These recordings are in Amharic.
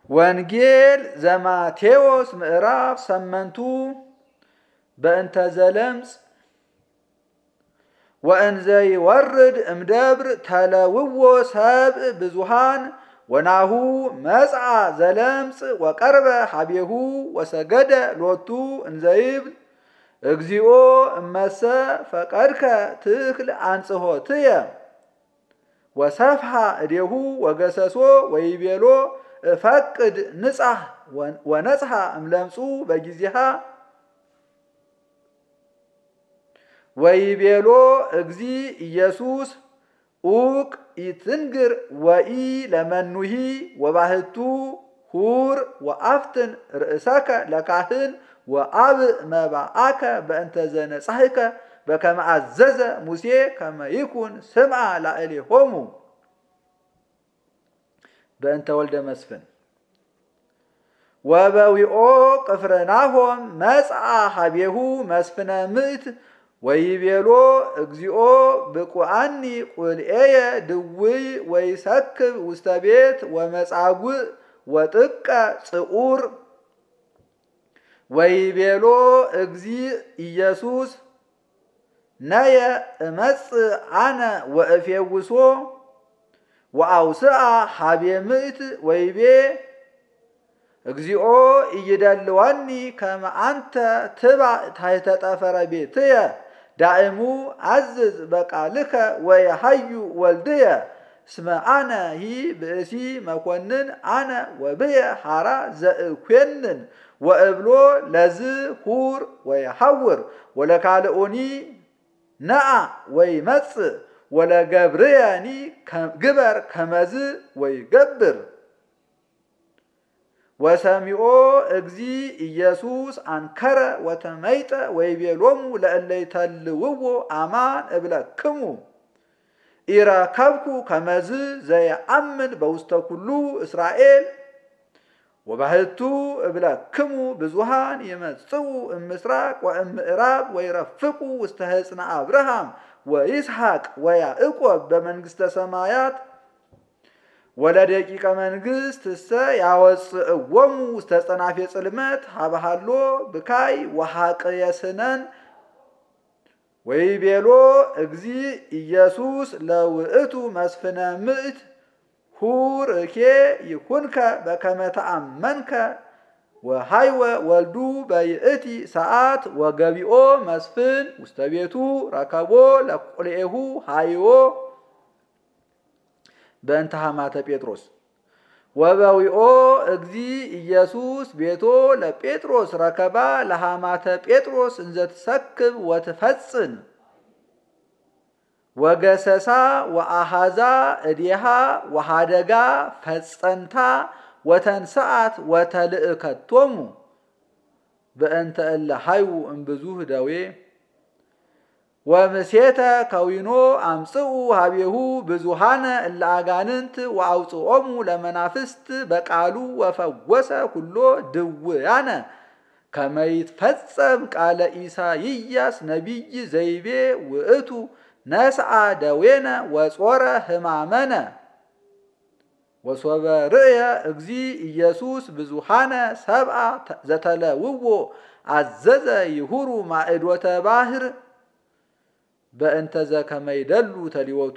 ወንጌል ዘማቴዎስ ምዕራፍ 8 በእንተ ዘለምጽ ወእንዘ ይወርድ እምደብር ተለውዎ ሰብእ ብዙሃን ወናሁ መጽአ ዘለምጽ ወቀርበ ሀቤሁ ወሰገደ ሎቱ እንዘ ይብል እግዚኦ እመሰ ፈቀድከ ትክል አንጽሖትየ ወሰፍሐ እዴሁ ወገሰሶ ወይቤሎ እፈቅድ ንጻሕ ወነጽሐ እምለምጹ በጊዜሃ ወይቤሎ እግዚ ኢየሱስ ኡቅ ኢትንግር ወኢ ለመኑሂ ወባህቱ ሁር ወአፍትን ርእሰከ ለካህን ወአብእ መባአከ በእንተ ዘነጻሕከ በከመ አዘዘ ሙሴ ከመ ይኩን ስምዐ ላዕሌሆሙ በእንተ ወልደ መስፍን ወበዊኦ ቅፍርናሆም መጽአ ሀቤሁ መስፍነ ምእት ወይቤሎ እግዚኦ ብቁአኒ ቁልኤየ ድውይ ወይሰክብ ውስተ ቤት ወመጻጉዕ ወጥቀ ጽዑር ወይቤሎ እግዚ ኢየሱስ ነየ እመጽእ አነ ወእፌውሶ ወአውስአ ሀቤ ምእት ወይቤ እግዚኦ ኢይደልወኒ ከመ አንተ ትባእ ታሕተ ጠፈረ ቤትየ ዳእሙ አዝዝ በቃልከ ወየሐዩ ወልድየ እስመ አነ ሂ ብእሲ መኮንን አነ ወብየ ሐራ ዘእኮንን ወእብሎ ለዝ ሁር ወየሐውር ወለካልኦኒ ነአ ወይመጽእ ወለገብርየኒ ግበር ከመዝ ወይገብር ወሰሚዖ እግዚ ኢየሱስ አንከረ ወተመይጠ ወይቤሎሙ ለእለ ይተልውዎ አማን እብለክሙ ኢረከብኩ ከመዝ ዘየአምን በውስተ ኩሉ እስራኤል ወባህቱ እብለክሙ ብዙሃን ይመጽኡ እምስራቅ ወእምዕራብ ወይረፍቁ ውስተ ሕፅነ አብርሃም ወይስሐቅ ወያዕቆብ በመንግሥተ ሰማያት ወለደቂቀ መንግሥት እሰ ያወፅእዎሙ ውስተ ጸናፌ ጽልመት ሀበሃሎ ብካይ ወሐቅየ ስነን ወይቤሎ እግዚ ኢየሱስ ለውእቱ መስፍነ ምእት ሁር እኬ ይኩንከ በከመ ተአመንከ ወሃይወ ወልዱ በይእቲ ሰዓት ወገቢኦ መስፍን ውስተ ቤቱ ረከቦ ለቁልኤሁ ሃይዎ በእንተ ሐማተ ጴጥሮስ ወበዊኦ እግዚ ኢየሱስ ቤቶ ለጴጥሮስ ረከባ ለሐማተ ጴጥሮስ እንዘ ትሰክብ ወትፈጽን ወገሰሳ ወአሃዛ እዴሃ ወሃደጋ ፈጸንታ ወተንሰአት ወተልእከቶሙ በእንተ እለ ሃይዉ እምብዙኅ ደዌ ወምሴተ ከዊኖ አምጽኡ ሀቤሁ ብዙሃነ እለ አጋንንት ወአውፅኦሙ ለመናፍስት በቃሉ ወፈወሰ ኩሎ ድውያነ ከመ ይትፈጸም ቃለ ኢሳይያስ ነቢይ ዘይቤ ውእቱ ነስአ ደዌነ ወጾረ ሕማመነ ወሶበ ርእየ እግዚ ኢየሱስ ብዙሃነ ሰብአ ዘተለውዎ አዘዘ ይሁሩ ማዕዶተ ባሕር በእንተ ዘከመ ይደሉ ተሊወቱ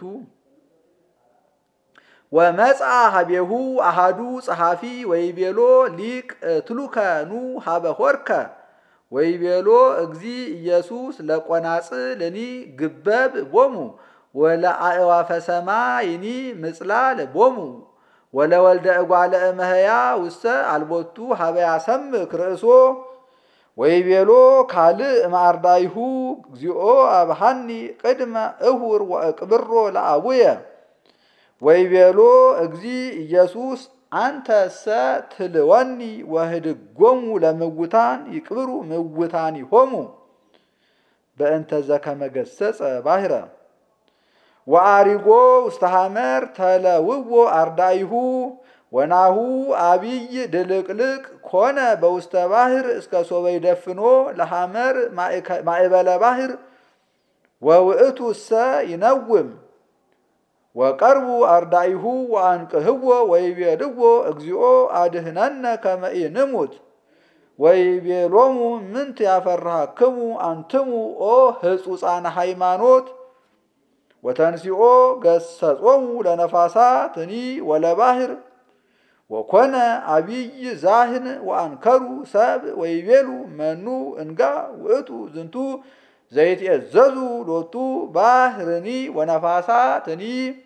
ወመጽአ ሀቤሁ አሃዱ ጸሐፊ ወይቤሎ ሊቅ ትሉከኑ ሀበ ሆርከ ወይቤሎ እግዚ ኢየሱስ ለቆናጽልኒ ግበብ ቦሙ ወለአእዋፈ ሰማይኒ ምጽላል ቦሙ ወለወልደ እጓለ እመሕያ ውስተ አልቦቱ ሀበ ያሰምክ ርእሶ ወይቤሎ ካልእ እምአርዳይሁ እግዚኦ አብሃኒ ቅድመ እሁር ወእቅብሮ ለአቡየ ወይቤሎ እግዚ ኢየሱስ አንተሰ ትልወኒ ወህድጎሙ ለምውታን ይቅብሩ ምውታኒሆሙ በእንተ ዘከመ ገሰጸ ባሕረ ወአሪጎ ውስተ ሐመር ተለውዎ አርዳይሁ ወናሁ አብይ ድልቅልቅ ኮነ በውስተ ባሕር እስከ ሶበ ይደፍኖ ለሐመር ማእበለ ባሕር ወውእቱ እሰ ይነውም ወቀርቡ አርዳኢሁ ወአንቅህዎ ወይቤልዎ እግዚኦ አድህነነ ከመ ኢንሙት ወይቤሎሙ ምንት ያፈርሃክሙ አንትሙ ኦ ህጹጻነ ሃይማኖት ወተንሲኦ ገሰጾሙ ለነፋሳትኒ ወለባህር ወኮነ አብይ ዛህን ወአንከሩ ሰብ ወይቤሉ መኑ እንጋ ውእቱ ዝንቱ ዘይትእዘዙ ሎቱ ባህርኒ ወነፋሳትኒ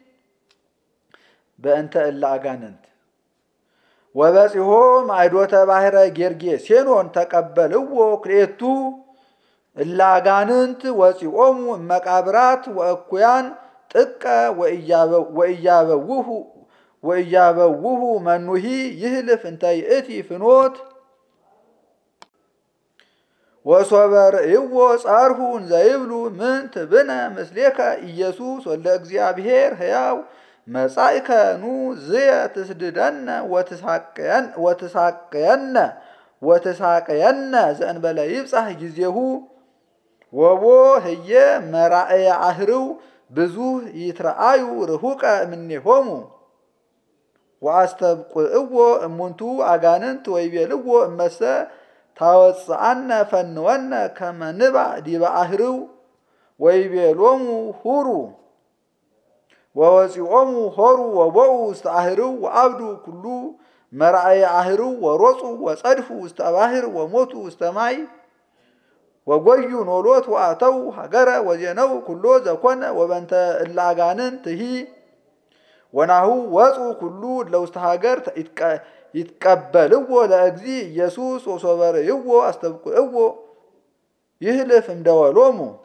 በእንተ እለ አጋንንት ወበጺሖ ማዕዶተ ባህረ ጌርጌሴኖን ተቀበልዎ ክልኤቱ እለ አጋንንት ወፂኦሙ እመቃብራት ወእኩያን ጥቀ ወኢያበውሁ መኑሂ ይህልፍ እንተ ይእቲ ፍኖት ወሶበ ርእይዎ ጻርሁ እንዘ ይብሉ ምንት ብነ ምስሌከ ኢየሱስ ወለ እግዚአብሔር ሕያው መጻእከ ኑ ዝየ ትስድደነ ወትሳቀየነ ዘእንበለ ይብጻሕ ጊዜሁ ወቦ ህየ መራእየ አህርው ብዙህ ይትረአዩ ርሁቀ እምኔሆሙ ወአስተብቁዕዎ እሙንቱ አጋንንት ወይቤልዎ እመሰ ታወፅአነ ፈንወነ ከመ ንባእ ዲበ አህርው ወይቤሎሙ ሁሩ ወወፂኦሙ ሆሩ ወቦኡ ውስተ አህርው ወአብዱ ኩሉ መራእየ አህርው ወሮፁ ወጸድፉ ውስተ ባሕር ወሞቱ ውስተ ማይ ወጎዩ ኖሎት ወአተው ሀገረ ወዜነው ኩሎ ዘኮነ ወበንተ እለ አጋንንትሂ ወናሁ ወፁ ኩሉ እለ ውስተ ሀገር ይትቀበልዎ ለእግዚ ኢየሱስ ወሶበ ርእይዎ አስተብቁዕዎ ይህልፍ እምደወሎሙ